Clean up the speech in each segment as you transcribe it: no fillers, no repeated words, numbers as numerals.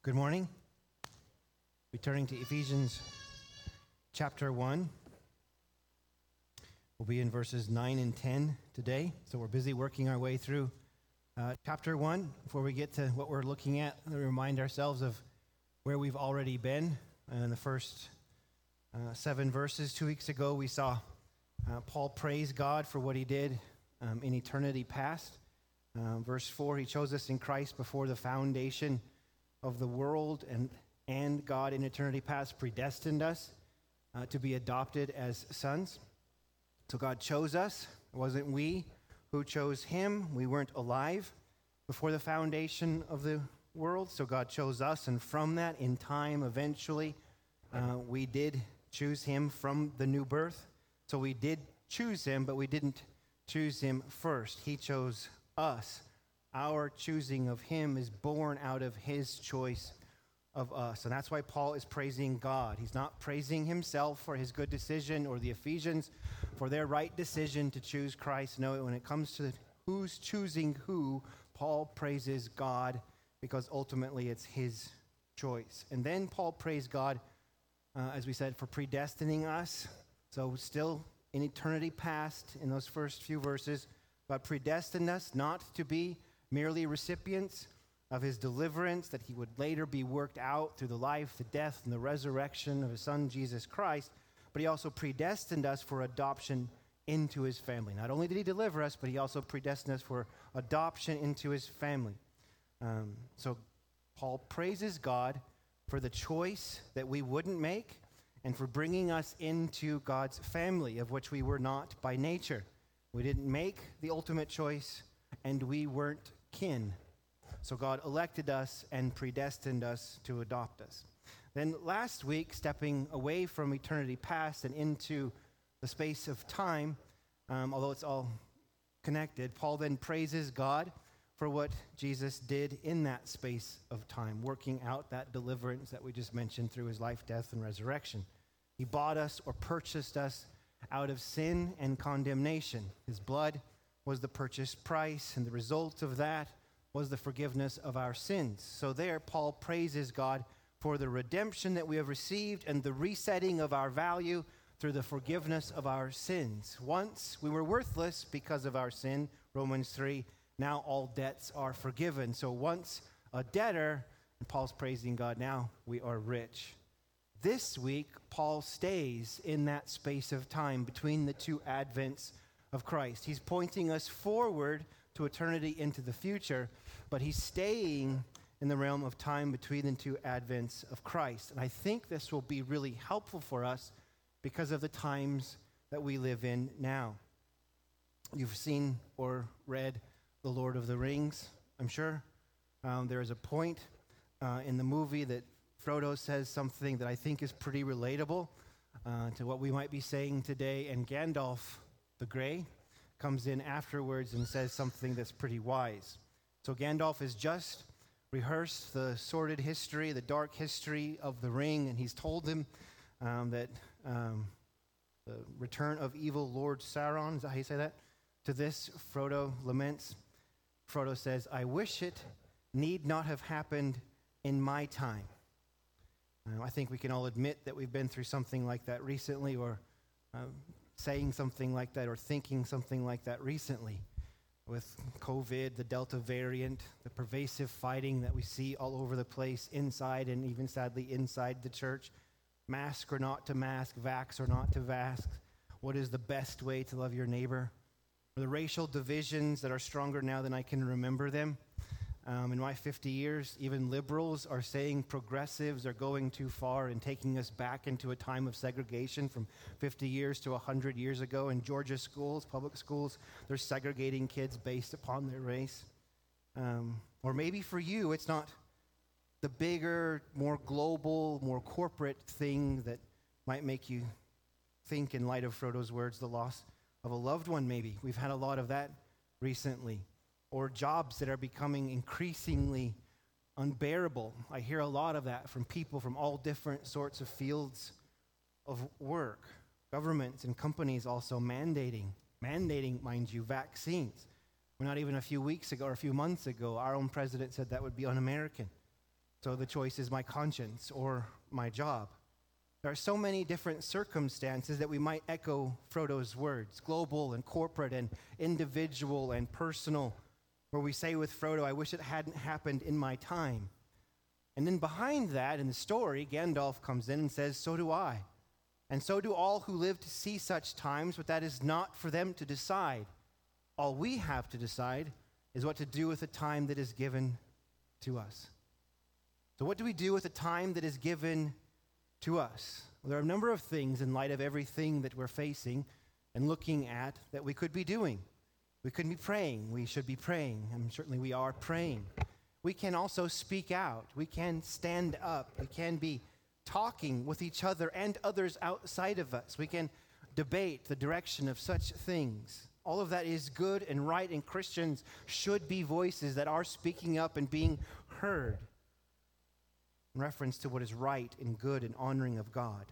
Good morning. Returning to Ephesians chapter 1. We'll be in verses 9 and 10 today. So we're busy working our way through chapter 1. Before we get to what we're looking at, we remind ourselves of where we've already been. In the first 7 verses 2 weeks ago, we saw Paul praise God for what he did in eternity past. Verse 4, he chose us in Christ before the foundation of the world, and God in eternity past predestined us to be adopted as sons. So God chose us. It wasn't we who chose him. We weren't alive before the foundation of the world, so God chose us, and from that, in time, eventually, we did choose him from the new birth. So we did choose him, but we didn't choose him first. He chose us. Our choosing of him is born out of his choice of us. And that's why Paul is praising God. He's not praising himself for his good decision or the Ephesians for their right decision to choose Christ. No, when it comes to who's choosing who, Paul praises God because ultimately it's his choice. And then Paul praised God, as we said, for predestining us. So still in eternity past, in those first few verses, God predestined us not to be merely recipients of his deliverance, that he would later be worked out through the life, the death, and the resurrection of his son, Jesus Christ, but he also predestined us for adoption into his family. Not only did he deliver us, but he also predestined us for adoption into his family. So Paul praises God for the choice that we wouldn't make and for bringing us into God's family, of which we were not by nature. We didn't make the ultimate choice, and we weren't kin. So God elected us and predestined us to adopt us. Then last week, stepping away from eternity past and into the space of time, although it's all connected, Paul then praises God for what Jesus did in that space of time, working out that deliverance that we just mentioned through his life, death, and resurrection. He bought us or purchased us out of sin and condemnation. His blood was the purchase price, and the result of that was the forgiveness of our sins. So there, Paul praises God for the redemption that we have received and the resetting of our value through the forgiveness of our sins. Once we were worthless because of our sin, Romans 3, now all debts are forgiven. So once a debtor, and Paul's praising God, now we are rich. This week, Paul stays in that space of time between the two advents of Christ. He's pointing us forward to eternity into the future, but he's staying in the realm of time between the two advents of Christ. And I think this will be really helpful for us because of the times that we live in now. You've seen or read The Lord of the Rings, I'm sure. There is a point in the movie that Frodo says something that I think is pretty relatable to what we might be saying today, and Gandalf the Grey comes in afterwards and says something that's pretty wise. So Gandalf has just rehearsed the sordid history, the dark history of the ring, and he's told him that the return of evil Lord Sauron, is that how you say that? To this, Frodo laments. Frodo says, "I wish it need not have happened in my time." I think we can all admit that we've been through something like that recently, or saying something like that, or thinking something like that recently. With COVID, the Delta variant, the pervasive fighting that we see all over the place, inside and even sadly inside the church. Mask or not to mask, vax or not to vax. What is the best way to love your neighbor? Or the racial divisions that are stronger now than I can remember them. In my 50 years, even liberals are saying progressives are going too far and taking us back into a time of segregation from 50 years to 100 years ago. In Georgia schools, public schools, they're segregating kids based upon their race. Or maybe for you, it's not the bigger, more global, more corporate thing that might make you think, in light of Frodo's words, the loss of a loved one maybe. We've had a lot of that recently. Or jobs that are becoming increasingly unbearable. I hear a lot of that from people from all different sorts of fields of work. Governments and companies also mandating, mind you, vaccines. We're not even a few weeks ago or a few months ago, our own president said that would be un-American. So the choice is my conscience or my job. There are so many different circumstances that we might echo Frodo's words, global and corporate and individual and personal, where we say with Frodo, I wish it hadn't happened in my time. And then behind that, in the story, Gandalf comes in and says, so do I. And so do all who live to see such times, but that is not for them to decide. All we have to decide is what to do with the time that is given to us. So what do we do with the time that is given to us? Well, there are a number of things in light of everything that we're facing and looking at that we could be doing. We could be praying. We should be praying. And certainly we are praying. We can also speak out. We can stand up. We can be talking with each other and others outside of us. We can debate the direction of such things. All of that is good and right, and Christians should be voices that are speaking up and being heard in reference to what is right and good and honoring of God.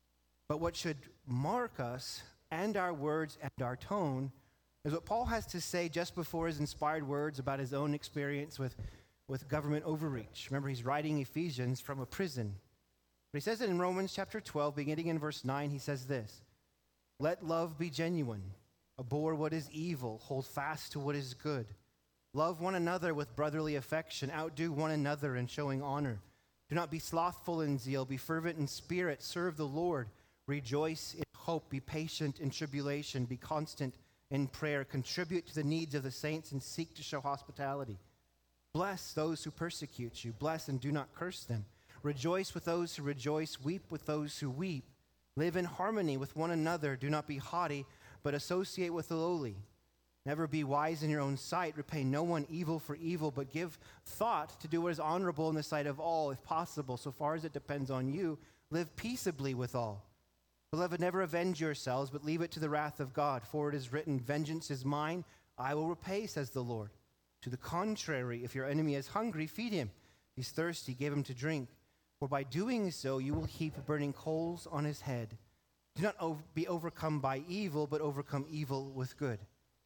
But what should mark us and our words and our tone is what Paul has to say just before his inspired words about his own experience with government overreach. Remember, he's writing Ephesians from a prison. But he says it in Romans chapter 12, beginning in verse 9, he says this, let love be genuine, abhor what is evil, hold fast to what is good. Love one another with brotherly affection, outdo one another in showing honor. Do not be slothful in zeal, be fervent in spirit, serve the Lord, rejoice in hope, be patient in tribulation, be constant in prayer, contribute to the needs of the saints, and seek to show hospitality. Bless those who persecute you, bless and do not curse them. Rejoice with those who rejoice, weep with those who weep. Live in harmony with one another, do not be haughty, but associate with the lowly. Never be wise in your own sight, repay no one evil for evil, but give thought to do what is honorable in the sight of all, if possible, so far as it depends on you. Live peaceably with all. Beloved, never avenge yourselves, but leave it to the wrath of God, for it is written, vengeance is mine, I will repay, says the Lord. To the contrary, if your enemy is hungry, feed him. If he's thirsty, give him to drink. For by doing so, you will heap burning coals on his head. Do not be overcome by evil, but overcome evil with good.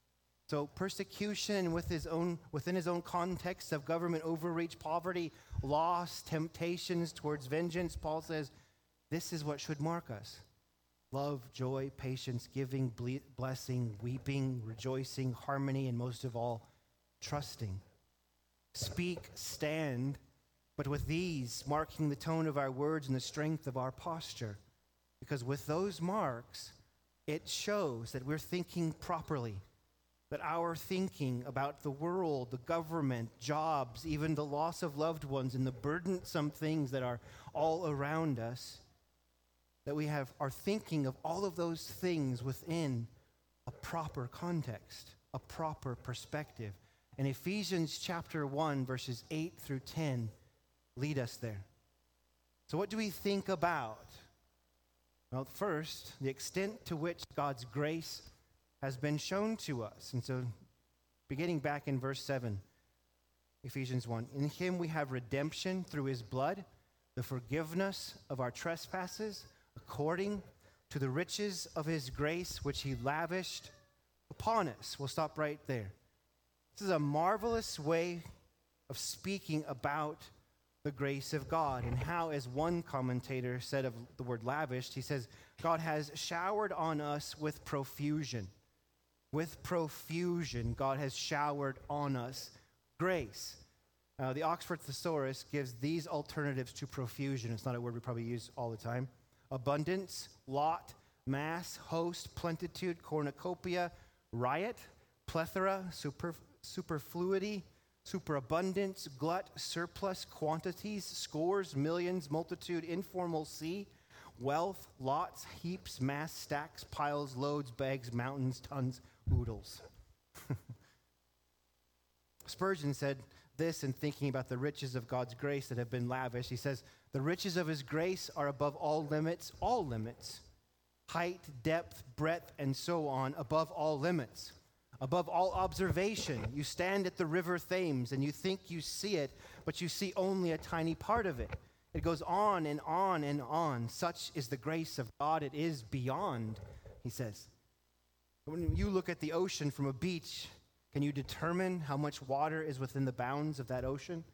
So persecution within his own context of government overreach, poverty, loss, temptations towards vengeance, Paul says, this is what should mark us. Love, joy, patience, giving, blessing, weeping, rejoicing, harmony, and most of all, trusting. Speak, stand, but with these marking the tone of our words and the strength of our posture. Because with those marks, it shows that we're thinking properly, that our thinking about the world, the government, jobs, even the loss of loved ones, and the burdensome things that are all around us, that we are thinking of all of those things within a proper context, a proper perspective. And Ephesians chapter 1, verses 8 through 10 lead us there. So what do we think about? Well, first, the extent to which God's grace has been shown to us. And so, beginning back in verse 7, Ephesians 1, in him we have redemption through his blood, the forgiveness of our trespasses, according to the riches of his grace, which he lavished upon us. We'll stop right there. This is a marvelous way of speaking about the grace of God, and how, as one commentator said of the word lavished, he says, God has showered on us with profusion. With profusion, God has showered on us grace. The Oxford Thesaurus gives these alternatives to profusion. It's not a word we probably use all the time. Abundance, lot, mass, host, plenitude, cornucopia, riot, plethora, superfluity, superabundance, glut, surplus, quantities, scores, millions, multitude, informal sea, wealth, lots, heaps, mass, stacks, piles, loads, bags, mountains, tons, oodles. Spurgeon said this in thinking about the riches of God's grace that have been lavished. He says, the riches of his grace are above all limits, height, depth, breadth, and so on, above all limits. Above all observation, you stand at the river Thames and you think you see it, but you see only a tiny part of it. It goes on and on and on. Such is the grace of God. It is beyond, he says. When you look at the ocean from a beach, can you determine how much water is within the bounds of that ocean?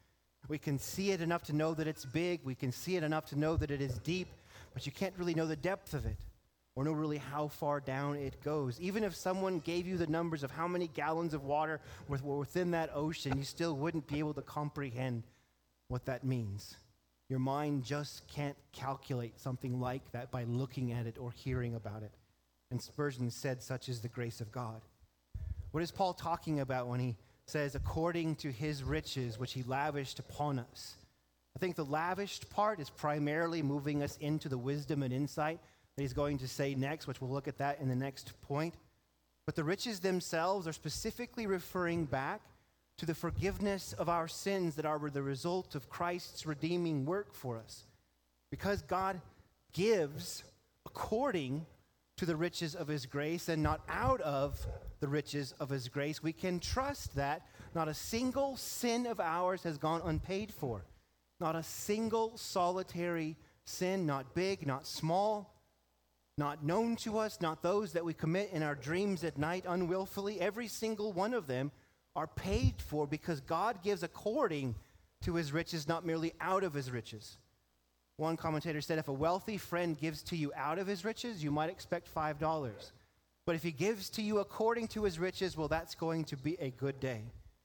We can see it enough to know that it's big. We can see it enough to know that it is deep, but you can't really know the depth of it or know really how far down it goes. Even if someone gave you the numbers of how many gallons of water were within that ocean, you still wouldn't be able to comprehend what that means. Your mind just can't calculate something like that by looking at it or hearing about it. And Spurgeon said, such is the grace of God. What is Paul talking about when he says, according to his riches, which he lavished upon us? I think the lavished part is primarily moving us into the wisdom and insight that he's going to say next, which we'll look at that in the next point. But the riches themselves are specifically referring back to the forgiveness of our sins that are the result of Christ's redeeming work for us. Because God gives according to the riches of his grace and not out of the riches of his grace, we can trust that not a single sin of ours has gone unpaid for. Not a single solitary sin, not big, not small, not known to us, not those that we commit in our dreams at night unwillfully. Every single one of them are paid for because God gives according to his riches, not merely out of his riches. One commentator said, if a wealthy friend gives to you out of his riches, you might expect $5. But if he gives to you according to his riches, well, that's going to be a good day.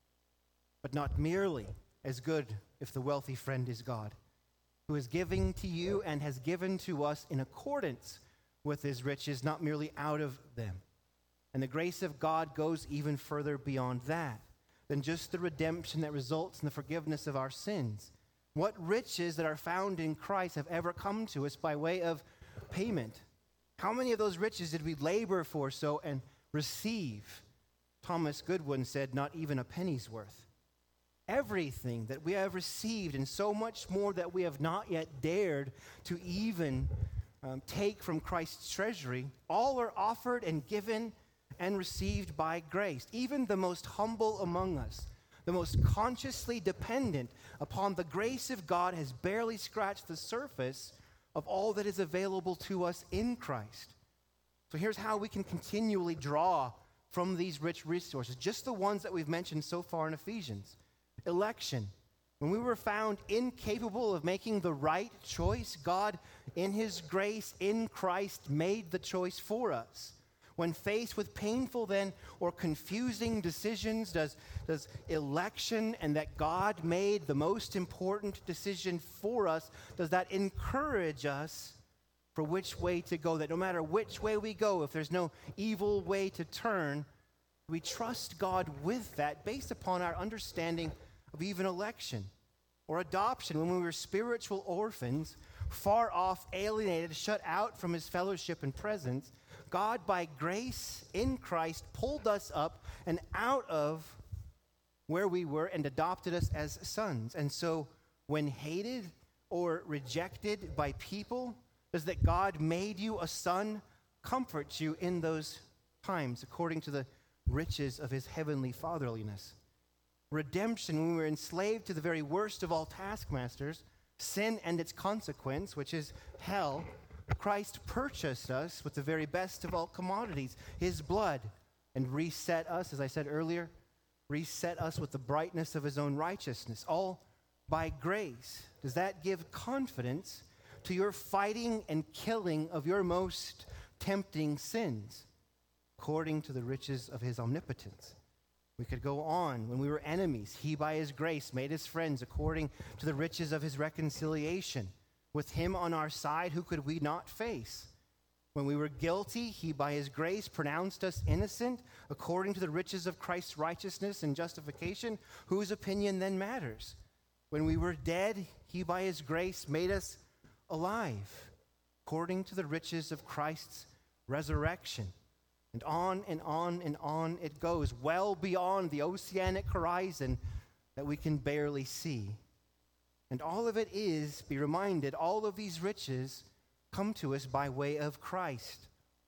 But not merely as good if the wealthy friend is God, who is giving to you and has given to us in accordance with his riches, not merely out of them. And the grace of God goes even further beyond that than just the redemption that results in the forgiveness of our sins. What riches that are found in Christ have ever come to us by way of payment? How many of those riches did we labor for so and receive? Thomas Goodwin said, not even a penny's worth. Everything that we have received and so much more that we have not yet dared to even take from Christ's treasury, all are offered and given and received by grace. Even the most humble among us, the most consciously dependent upon the grace of God, has barely scratched the surface of all that is available to us in Christ. So here's how we can continually draw from these rich resources, just the ones that we've mentioned so far in Ephesians. Election. When we were found incapable of making the right choice, God, in his grace in Christ, made the choice for us. When faced with painful then or confusing decisions, does election and that God made the most important decision for us, does that encourage us for which way to go? That no matter which way we go, if there's no evil way to turn, we trust God with that based upon our understanding of even election or adoption. When we were spiritual orphans, far off, alienated, shut out from his fellowship and presence, God, by grace in Christ, pulled us up and out of where we were and adopted us as sons. And so when hated or rejected by people, does that God made you a son comfort you in those times according to the riches of his heavenly fatherliness? Redemption, when we were enslaved to the very worst of all taskmasters, sin and its consequence, which is hell, Christ purchased us with the very best of all commodities, his blood, and reset us, as I said earlier, reset us with the brightness of his own righteousness, all by grace. Does that give confidence to your fighting and killing of your most tempting sins, according to the riches of his omnipotence? We could go on. When we were enemies, he by his grace made us friends according to the riches of his reconciliation. With him on our side, who could we not face? When we were guilty, he by his grace pronounced us innocent according to the riches of Christ's righteousness and justification. Whose opinion then matters? When we were dead, he by his grace made us alive according to the riches of Christ's resurrection. And on and on and on it goes, well beyond the oceanic horizon that we can barely see. And all of it is, be reminded, all of these riches come to us by way of Christ,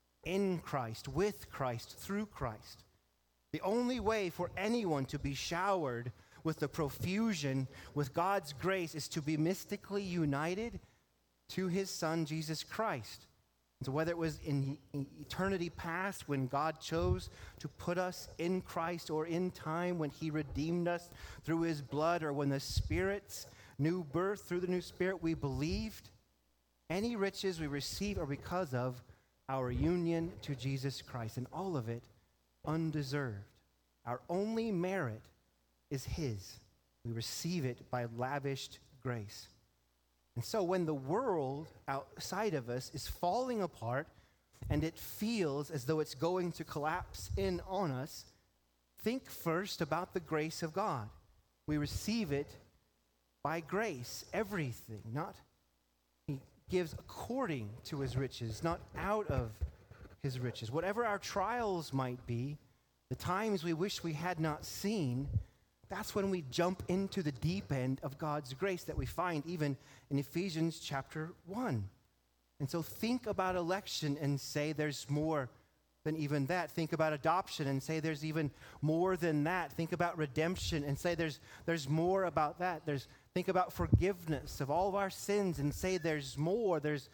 in Christ, with Christ, through Christ. The only way for anyone to be showered with the profusion, with God's grace, is to be mystically united to his Son, Jesus Christ. So whether it was in eternity past when God chose to put us in Christ, or in time when he redeemed us through his blood, or when the Spirit's new birth through the new Spirit we believed, any riches we receive are because of our union to Jesus Christ, and all of it undeserved. Our only merit is his. We receive it by lavished grace. And so when the world outside of us is falling apart and it feels as though it's going to collapse in on us, think first about the grace of God. We receive it by grace, everything, not he gives according to his riches, not out of his riches. Whatever our trials might be, the times we wish we had not seen, that's when we jump into the deep end of God's grace that we find even in Ephesians chapter 1. And so think about election and say there's more than even that. Think about adoption and say there's even more than that. Think about redemption and say there's more about that. Think about forgiveness of all of our sins and say there's more. There's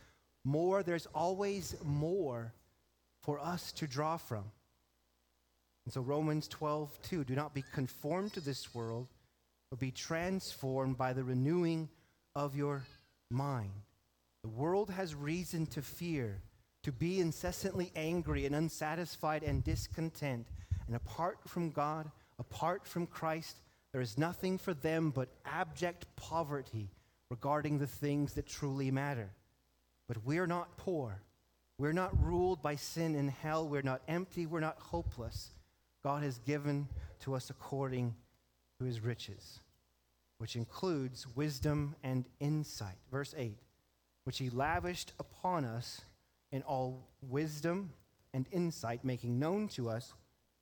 always more for us to draw from. And so Romans 12:2, do not be conformed to this world, but be transformed by the renewing of your mind. The world has reason to fear, to be incessantly angry and unsatisfied and discontent. And apart from God, apart from Christ, there is nothing for them but abject poverty regarding the things that truly matter. But we're not poor. We're not ruled by sin and hell. We're not empty. We're not hopeless. God has given to us according to his riches, which includes wisdom and insight. Verse 8, which he lavished upon us in all wisdom and insight, making known to us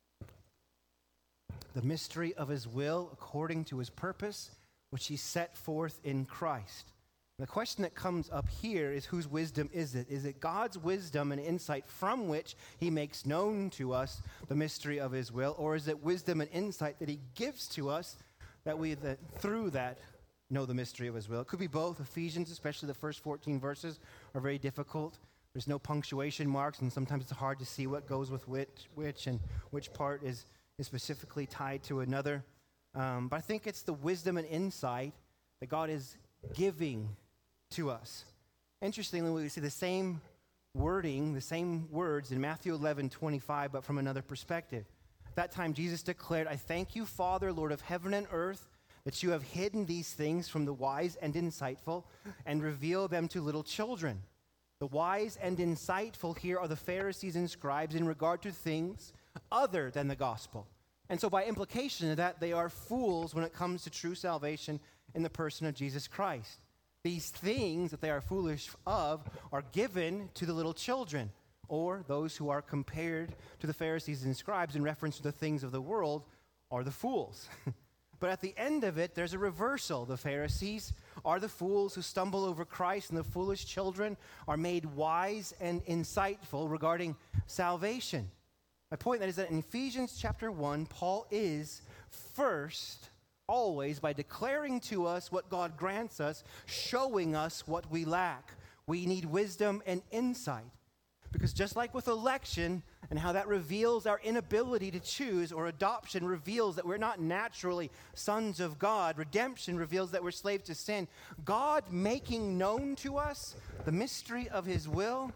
the mystery of his will according to his purpose, which he set forth in Christ. The question that comes up here is, whose wisdom is it? Is it God's wisdom and insight from which he makes known to us the mystery of his will? Or is it wisdom and insight that he gives to us that through that know the mystery of his will? It could be both. Ephesians, especially the first 14 verses, are very difficult. There's no punctuation marks, and sometimes it's hard to see what goes with which and which part is specifically tied to another. But I think it's the wisdom and insight that God is giving to us. Interestingly, we see the same wording, the same words in Matthew 11:25, but from another perspective. At that time, Jesus declared, I thank you, Father, Lord of heaven and earth, that you have hidden these things from the wise and insightful and revealed them to little children. The wise and insightful here are the Pharisees and scribes in regard to things other than the gospel. And so by implication of that, they are fools when it comes to true salvation in the person of Jesus Christ. These things that they are foolish of are given to the little children, or those who are compared to the Pharisees and scribes in reference to the things of the world are the fools. But at the end of it, there's a reversal. The Pharisees are the fools who stumble over Christ, and the foolish children are made wise and insightful regarding salvation. My point is that in Ephesians chapter 1, Paul is first always, by declaring to us what God grants us, showing us what we lack. We need wisdom and insight. Because just like with election and how that reveals our inability to choose, or adoption reveals that we're not naturally sons of God, redemption reveals that we're slaves to sin, God making known to us the mystery of his will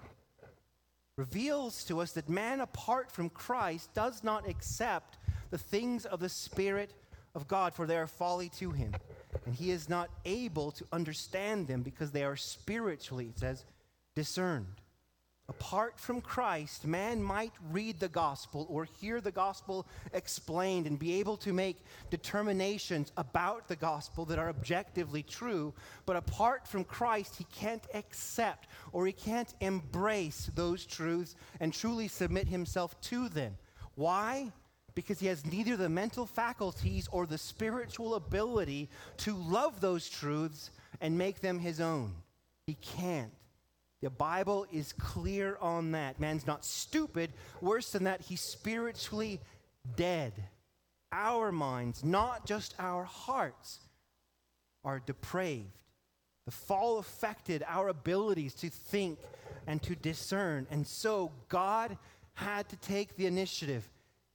reveals to us that man apart from Christ does not accept the things of the Spirit of God, for they are folly to him. And he is not able to understand them because they are spiritually, it says, discerned. Apart from Christ, man might read the gospel or hear the gospel explained and be able to make determinations about the gospel that are objectively true, but apart from Christ, he can't accept or he can't embrace those truths and truly submit himself to them. Why? Because he has neither the mental faculties or the spiritual ability to love those truths and make them his own. He can't. The Bible is clear on that. Man's not stupid. Worse than that, he's spiritually dead. Our minds, not just our hearts, are depraved. The fall affected our abilities to think and to discern. And so God had to take the initiative.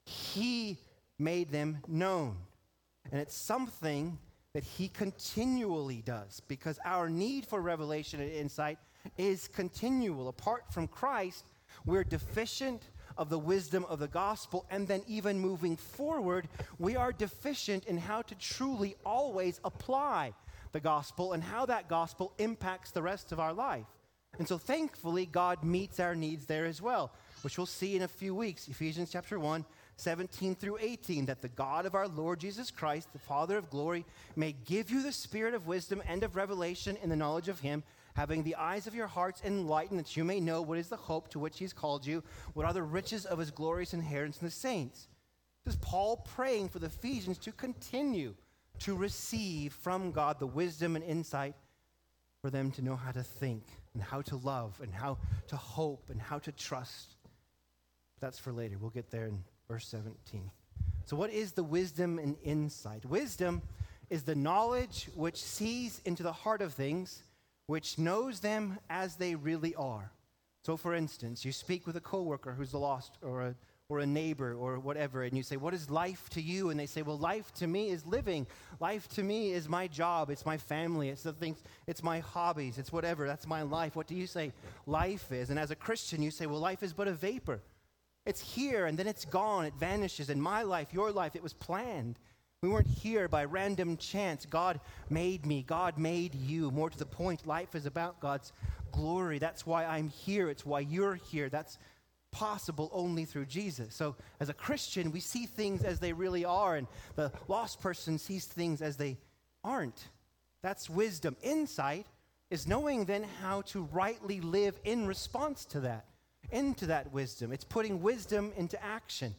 He made them known. And it's something that he continually does, because our need for revelation and insight is continual. Apart from Christ, we're deficient of the wisdom of the gospel, and then even moving forward, we are deficient in how to truly always apply the gospel and how that gospel impacts the rest of our life. And so thankfully, God meets our needs there as well, which we'll see in a few weeks. Ephesians chapter 1, 17 through 18, that the God of our Lord Jesus Christ, the Father of glory, may give you the spirit of wisdom and of revelation in the knowledge of him, having the eyes of your hearts enlightened, that you may know what is the hope to which he's called you, what are the riches of his glorious inheritance in the saints. This is Paul praying for the Ephesians to continue to receive from God the wisdom and insight for them to know how to think and how to love and how to hope and how to trust. That's for later. We'll get there in verse 17. So what is the wisdom and insight? Wisdom is the knowledge which sees into the heart of things, which knows them as they really are. So for instance, you speak with a coworker who's lost, or a neighbor or whatever, and you say, what is life to you? And they say, well, life to me is living. Life to me is my job. It's my family. It's the things, it's my hobbies. It's whatever. That's my life. What do you say life is? And as a Christian, you say, well, life is but a vapor. It's here and then it's gone. It vanishes. And my life, your life, it was planned. We weren't here by random chance. God made me. God made you. More to the point, life is about God's glory. That's why I'm here. It's why you're here. That's possible only through Jesus. So as a Christian, we see things as they really are, and the lost person sees things as they aren't. That's wisdom. Insight is knowing then how to rightly live in response to that, into that wisdom. It's putting wisdom into action.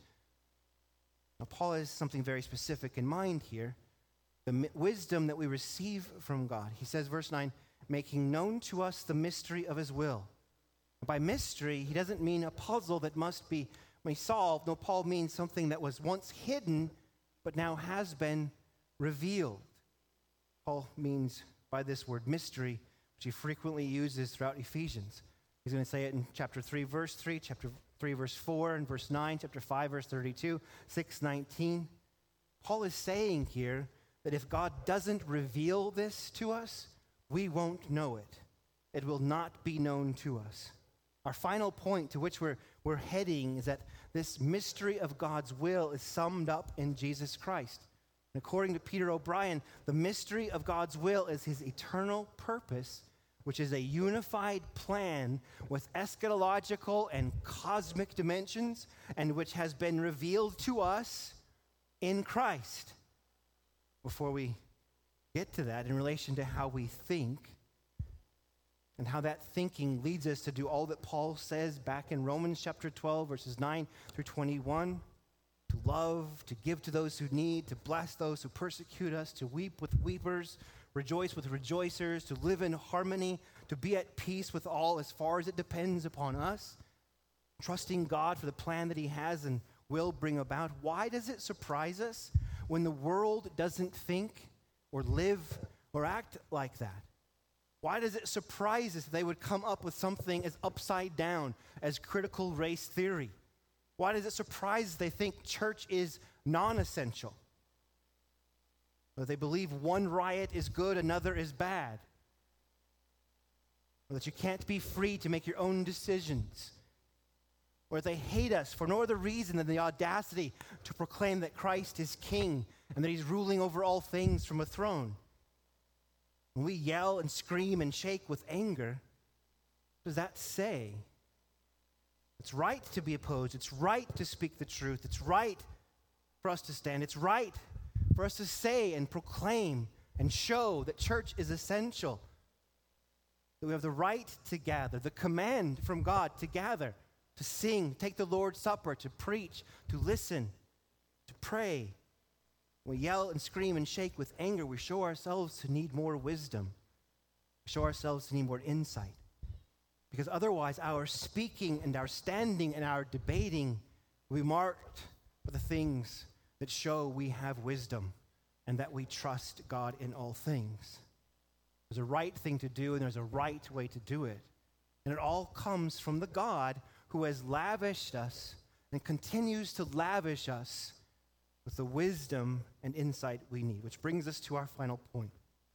Now, Paul has something very specific in mind here, the wisdom that we receive from God. He says, verse 9, making known to us the mystery of his will. By mystery, he doesn't mean a puzzle that must be solved. No, Paul means something that was once hidden, but now has been revealed. Paul means by this word mystery, which he frequently uses throughout Ephesians. He's going to say it in chapter 3, verse 3, chapter 3, verse 4, and verse 9, chapter 5, verse 32, 6, 19. Paul is saying here that if God doesn't reveal this to us, we won't know it. It will not be known to us. Our final point to which we're heading is that this mystery of God's will is summed up in Jesus Christ. And according to Peter O'Brien, the mystery of God's will is his eternal purpose, which is a unified plan with eschatological and cosmic dimensions, and which has been revealed to us in Christ. Before we get to that, in relation to how we think, and how that thinking leads us to do all that Paul says back in Romans chapter 12, verses 9 through 21, to love, to give to those who need, to bless those who persecute us, to weep with weepers, rejoice with rejoicers, to live in harmony, to be at peace with all as far as it depends upon us, trusting God for the plan that he has and will bring about. Why does it surprise us when the world doesn't think or live or act like that? Why does it surprise us that they would come up with something as upside down as critical race theory? Why does it surprise us they think church is non-essential? Or they believe one riot is good, another is bad? Or that you can't be free to make your own decisions? Or they hate us for no other reason than the audacity to proclaim that Christ is king and that he's ruling over all things from a throne? When we yell and scream and shake with anger, what does that say? It's right to be opposed. It's right to speak the truth. It's right for us to stand. It's right for us to say and proclaim and show that church is essential. That we have the right to gather, the command from God to gather, to sing, take the Lord's Supper, to preach, to listen, to pray. We yell and scream and shake with anger. We show ourselves to need more wisdom. We show ourselves to need more insight. Because otherwise, our speaking and our standing and our debating will be marked by the things that show we have wisdom and that we trust God in all things. There's a right thing to do, and there's a right way to do it. And it all comes from the God who has lavished us and continues to lavish us with the wisdom and insight we need. Which brings us to our final point.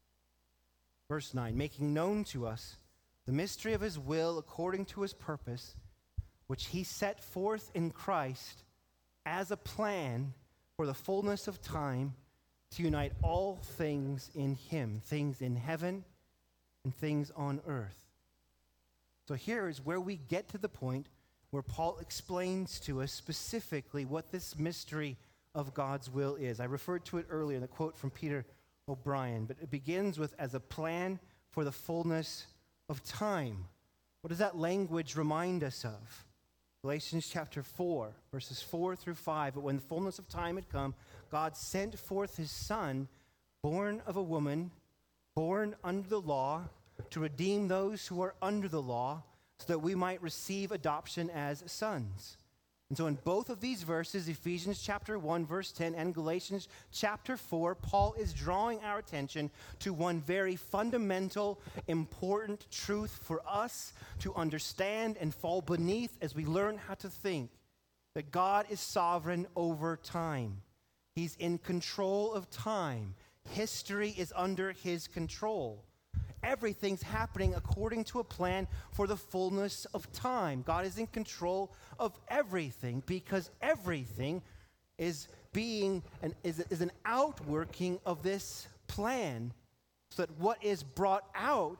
Verse 9, making known to us the mystery of his will according to his purpose, which he set forth in Christ as a plan for the fullness of time to unite all things in him, things in heaven and things on earth. So here is where we get to the point where Paul explains to us specifically what this mystery of God's will is. I referred to it earlier in the quote from Peter O'Brien, but it begins with as a plan for the fullness of time. What does that language remind us of? Galatians chapter 4, verses 4 through 5. But when the fullness of time had come, God sent forth his Son, born of a woman, born under the law, to redeem those who are under the law, so that we might receive adoption as sons. And so in both of these verses, Ephesians chapter 1, verse 10, and Galatians chapter 4, Paul is drawing our attention to one very fundamental, important truth for us to understand and fall beneath as we learn how to think, that God is sovereign over time. He's in control of time. History is under his control. Everything's happening according to a plan for the fullness of time. God is in control of everything because everything is an outworking of this plan, so that what is brought out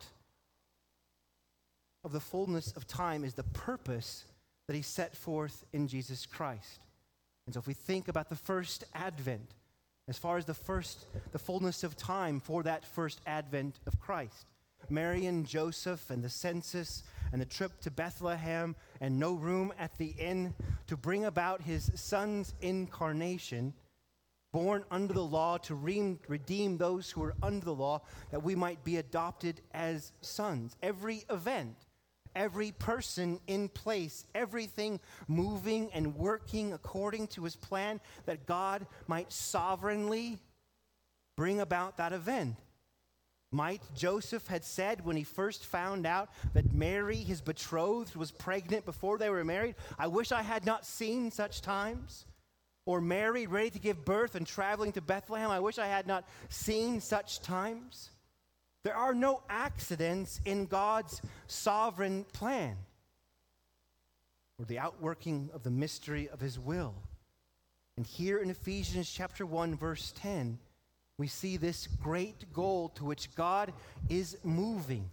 of the fullness of time is the purpose that he set forth in Jesus Christ. And so if we think about the first advent, as far as the fullness of time for that first advent of Christ, Mary and Joseph and the census and the trip to Bethlehem and no room at the inn to bring about his son's incarnation, born under the law to redeem those who are under the law, that we might be adopted as sons. Every event, every person in place, everything moving and working according to his plan, that God might sovereignly bring about that event. Might Joseph had said when he first found out that Mary, his betrothed, was pregnant before they were married, "I wish I had not seen such times." Or Mary, ready to give birth and traveling to Bethlehem, "I wish I had not seen such times." There are no accidents in God's sovereign plan or the outworking of the mystery of his will. And here in Ephesians chapter 1, verse 10, we see this great goal to which God is moving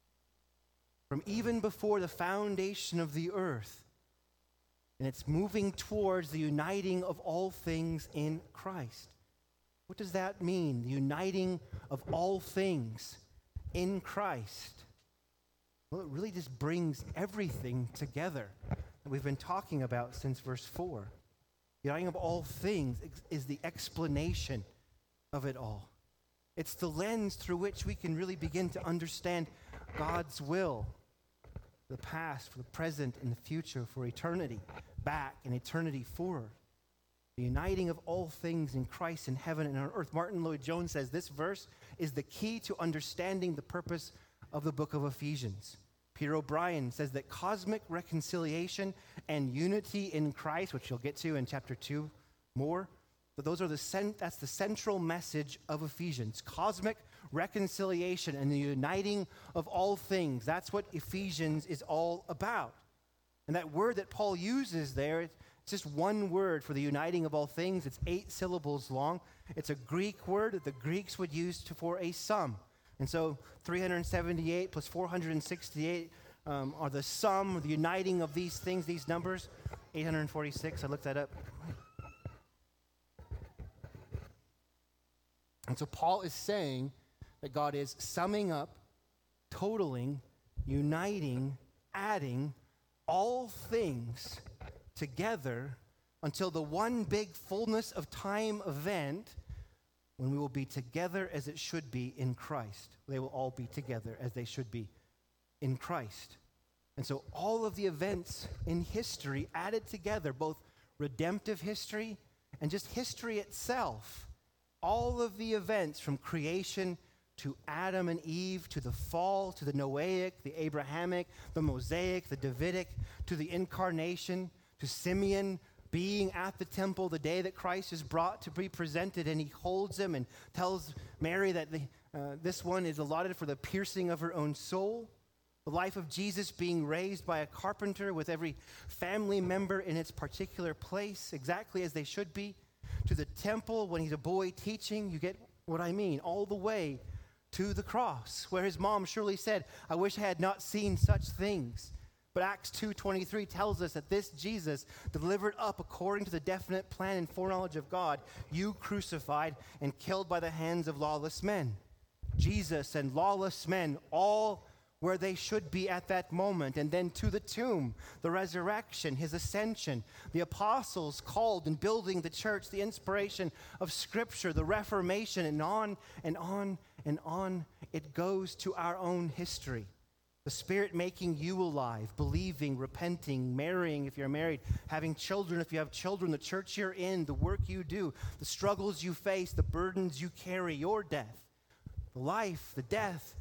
from even before the foundation of the earth. And it's moving towards the uniting of all things in Christ. What does that mean, the uniting of all things in Christ? Well, it really just brings everything together that we've been talking about since verse 4. The uniting of all things is the explanation of it all. It's the lens through which we can really begin to understand God's will, the past, for the present, and the future, for eternity back and eternity forward. The uniting of all things in Christ in heaven and on earth. Martin Lloyd-Jones says this verse is the key to understanding the purpose of the book of Ephesians. Peter O'Brien says that cosmic reconciliation and unity in Christ, which you'll get to in chapter 2 more, but those are that's the central message of Ephesians. Cosmic reconciliation and the uniting of all things. That's what Ephesians is all about. And that word that Paul uses there, it's just one word for the uniting of all things. It's 8 syllables long. It's a Greek word that the Greeks would use for a sum. And so 378 plus 468 are the sum, the uniting of these things, these numbers. 846, I looked that up. And so Paul is saying that God is summing up, totaling, uniting, adding all things together until the one big fullness of time event when we will be together as it should be in Christ. They will all be together as they should be in Christ. And so all of the events in history added together, both redemptive history and just history itself, all of the events from creation to Adam and Eve, to the fall, to the Noahic, the Abrahamic, the Mosaic, the Davidic, to the incarnation, to Simeon being at the temple the day that Christ is brought to be presented, and he holds him and tells Mary that this one is allotted for the piercing of her own soul. The life of Jesus being raised by a carpenter with every family member in its particular place, exactly as they should be. To the temple when he's a boy teaching, you get what I mean, all the way to the cross, where his mom surely said, I wish I had not seen such things. But Acts 2:23 tells us that this Jesus, delivered up according to the definite plan and foreknowledge of God, you crucified and killed by the hands of lawless men. Jesus and lawless men, all where they should be at that moment. And then to the tomb, the resurrection, his ascension, the apostles called and building the church, the inspiration of Scripture, the Reformation, and on and on and on it goes to our own history. The Spirit making you alive, believing, repenting, marrying if you're married, having children if you have children, the church you're in, the work you do, the struggles you face, the burdens you carry, your death, the life, the death,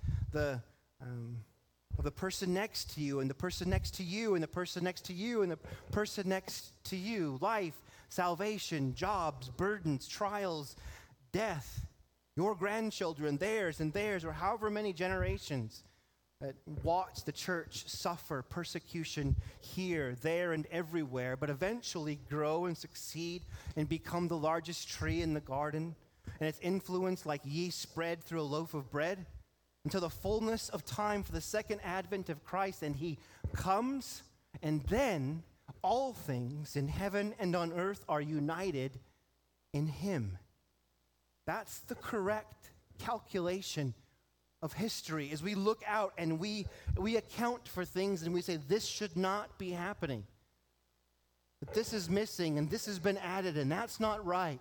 of the person next to you, and the person next to you, and the person next to you, and the person next to you. Life, salvation, jobs, burdens, trials, death, your grandchildren, theirs, or however many generations that watch the church suffer persecution here, there, and everywhere, but eventually grow and succeed and become the largest tree in the garden, and its influence like yeast spread through a loaf of bread, until the fullness of time for the second advent of Christ, and he comes, and then all things in heaven and on earth are united in him. That's the correct calculation of history. As we look out and we account for things and we say, this should not be happening. But this is missing and this has been added and that's not right.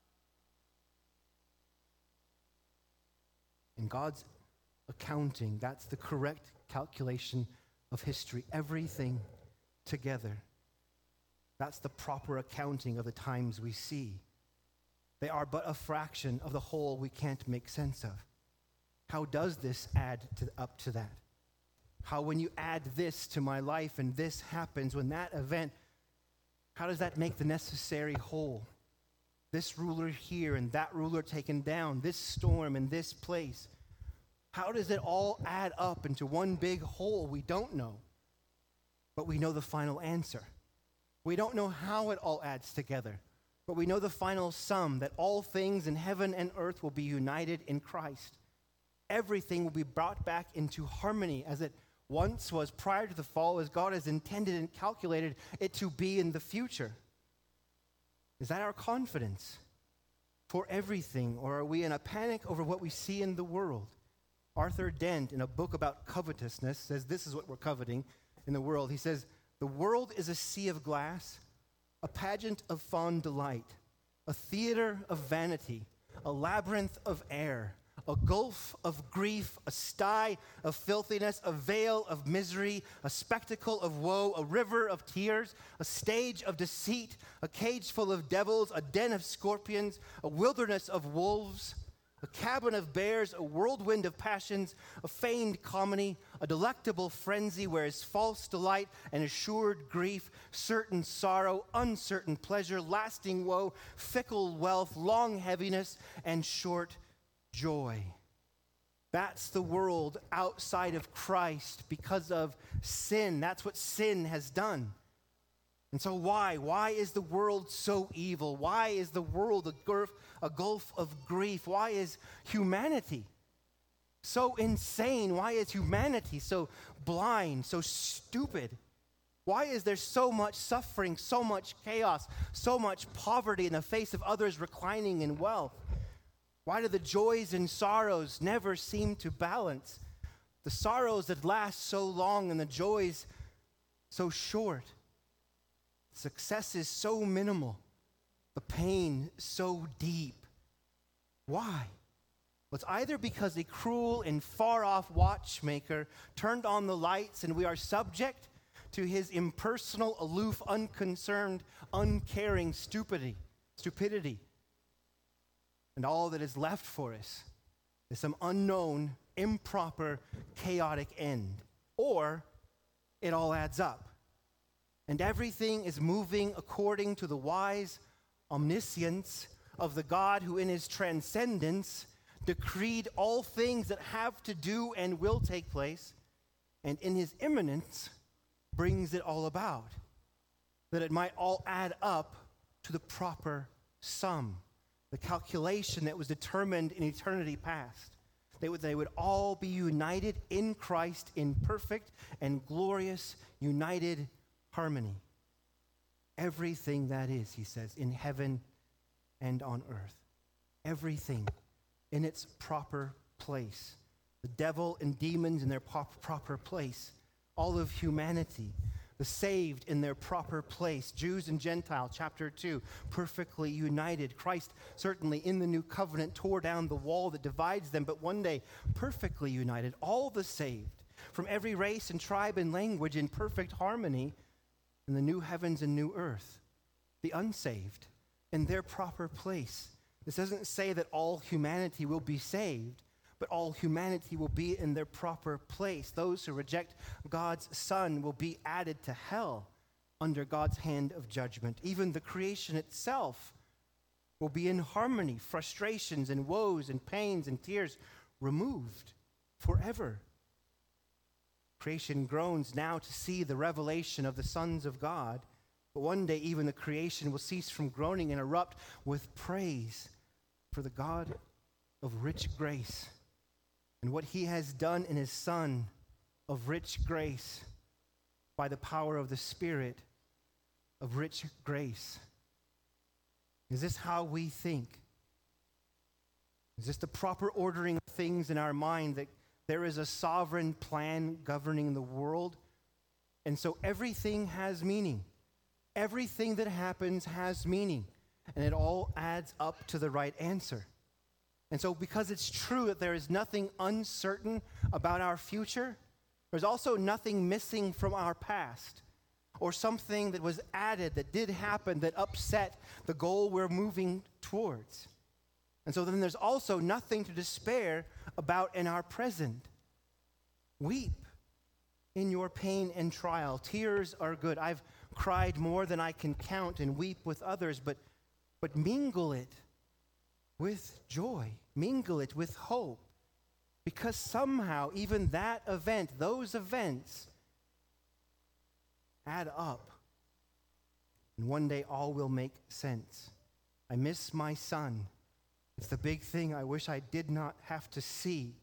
In God's accounting, that's the correct calculation of history. Everything together. That's the proper accounting of the times we see. They are but a fraction of the whole we can't make sense of. How does this add up to that? How when you add this to my life and this happens, when that event, how does that make the necessary whole? This ruler here and that ruler taken down, this storm in this place. How does it all add up into one big whole? We don't know. But we know the final answer. We don't know how it all adds together. But we know the final sum, that all things in heaven and earth will be united in Christ. Everything will be brought back into harmony as it once was prior to the fall, as God has intended and calculated it to be in the future. Is that our confidence for everything, or are we in a panic over what we see in the world? Arthur Dent, in a book about covetousness, says this is what we're coveting in the world. He says, the world is a sea of glass, a pageant of fond delight, a theater of vanity, a labyrinth of air, a gulf of grief, a sty of filthiness, a veil of misery, a spectacle of woe, a river of tears, a stage of deceit, a cage full of devils, a den of scorpions, a wilderness of wolves, a cabin of bears, a whirlwind of passions, a feigned comedy, a delectable frenzy where is false delight and assured grief, certain sorrow, uncertain pleasure, lasting woe, fickle wealth, long heaviness, and short joy. That's the world outside of Christ because of sin. That's what sin has done. And so why? Why is the world so evil? Why is the world a gulf of grief? Why is humanity so insane? Why is humanity so blind, so stupid? Why is there so much suffering, so much chaos, so much poverty in the face of others reclining in wealth? Why do the joys and sorrows never seem to balance? The sorrows that last so long and the joys so short. Success is so minimal. The pain so deep. Why? Well, it's either because a cruel and far-off watchmaker turned on the lights and we are subject to his impersonal, aloof, unconcerned, uncaring stupidity. And all that is left for us to some unknown, improper, chaotic end. Or it all adds up. And everything is moving according to the wise omniscience of the God who in his transcendence decreed all things that have to do and will take place, and in his immanence brings it all about, that it might all add up to the proper sum, the calculation that was determined in eternity past. They would all be united in Christ in perfect and glorious united harmony. Everything that is, he says, in heaven and on earth. Everything in its proper place. The devil and demons in their proper place. All of humanity, the saved in their proper place. Jews and Gentiles, chapter 2, perfectly united. Christ, certainly in the new covenant, tore down the wall that divides them, but one day perfectly united. All the saved, from every race and tribe and language, in perfect harmony in the new heavens and new earth. The unsaved in their proper place. This doesn't say that all humanity will be saved, but all humanity will be in their proper place. Those who reject God's Son will be added to hell under God's hand of judgment. Even the creation itself will be in harmony, frustrations and woes and pains and tears removed forever. Creation groans now to see the revelation of the sons of God, but one day even the creation will cease from groaning and erupt with praise for the God of rich grace and what he has done in his Son of rich grace by the power of the Spirit of rich grace. Is this how we think? Is this the proper ordering of things in our mind, that there is a sovereign plan governing the world? And so everything has meaning. Everything that happens has meaning. And it all adds up to the right answer. And so because it's true that there is nothing uncertain about our future, there's also nothing missing from our past, or something that was added that did happen that upset the goal we're moving towards. And so then there's also nothing to despair about in our present. Weep in your pain and trial. Tears are good. I've cried more than I can count and weep with others, but mingle it with joy. Mingle it with hope. Because somehow even that event, those events, add up. And one day all will make sense. I miss my son. It's the big thing I wish I did not have to see.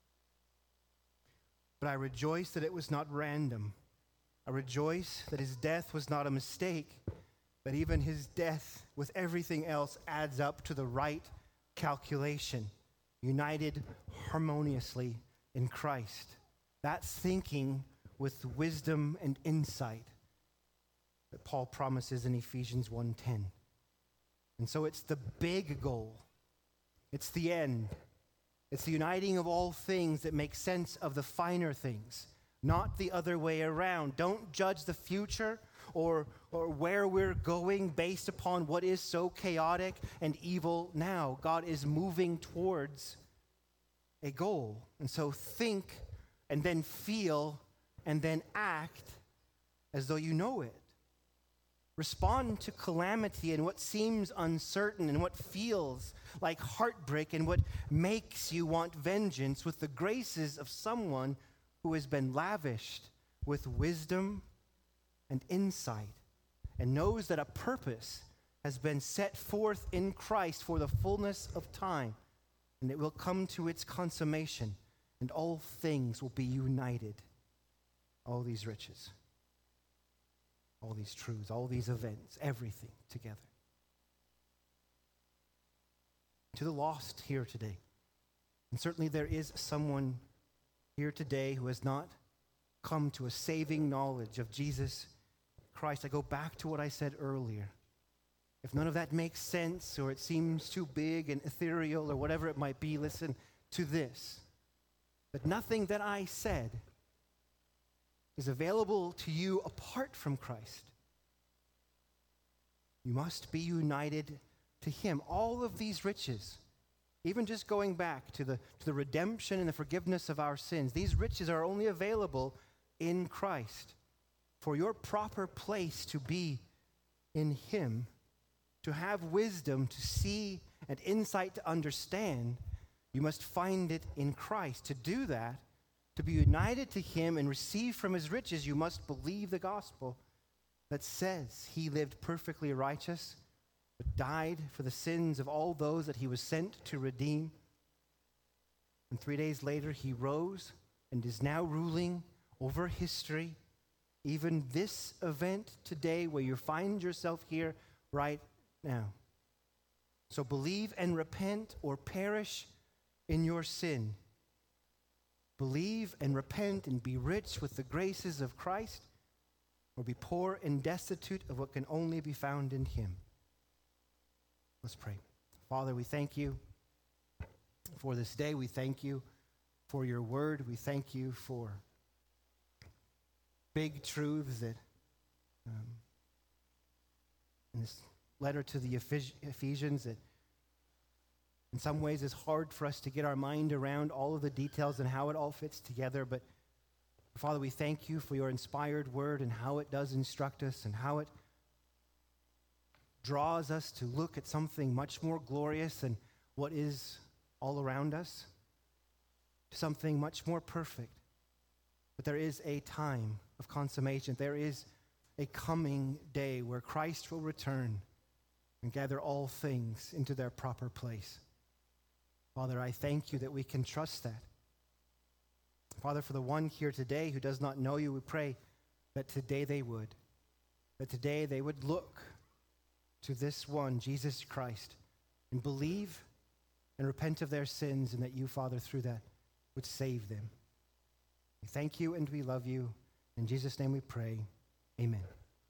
But I rejoice that it was not random. I rejoice that his death was not a mistake, that even his death with everything else adds up to the right calculation, united harmoniously in Christ. That's thinking with wisdom and insight that Paul promises in Ephesians 1:10. And so it's the big goal. It's the end. It's the uniting of all things that make sense of the finer things, not the other way around. Don't judge the future or where we're going based upon what is so chaotic and evil now. God is moving towards a goal. And so think and then feel and then act as though you know it. Respond to calamity and what seems uncertain and what feels like heartbreak and what makes you want vengeance with the graces of someone who has been lavished with wisdom and insight and knows that a purpose has been set forth in Christ for the fullness of time, and it will come to its consummation, and all things will be united. All these riches, all these truths, all these events, everything together. To the lost here today, and certainly there is someone here today who has not come to a saving knowledge of Jesus Christ. I go back to what I said earlier. If none of that makes sense, or it seems too big and ethereal, or whatever it might be, listen to this. That nothing that I said is available to you apart from Christ. You must be united to him. All of these riches, even just going back to the redemption and the forgiveness of our sins, these riches are only available in Christ. For your proper place to be in him, to have wisdom, to see, and insight to understand, you must find it in Christ. To do that, to be united to him and receive from his riches, you must believe the gospel that says he lived perfectly righteous, but died for the sins of all those that he was sent to redeem. And 3 days later, he rose and is now ruling over history. Even this event today where you find yourself here right now. So believe and repent or perish in your sin. Believe and repent and be rich with the graces of Christ, or be poor and destitute of what can only be found in him. Let's pray. Father, we thank you for this day. We thank you for your word. We thank you for big truths that in this letter to the Ephesians that in some ways it's hard for us to get our mind around all of the details and how it all fits together. But Father, we thank you for your inspired word and how it does instruct us and how it draws us to look at something much more glorious than what is all around us, something much more perfect. But there is a time of consummation. There is a coming day where Christ will return and gather all things into their proper place. Father, I thank you that we can trust that. Father, for the one here today who does not know you, we pray that today they would. That today they would look to this one, Jesus Christ, and believe and repent of their sins, and that you, Father, through that would save them. We thank you and we love you. In Jesus' name we pray. Amen.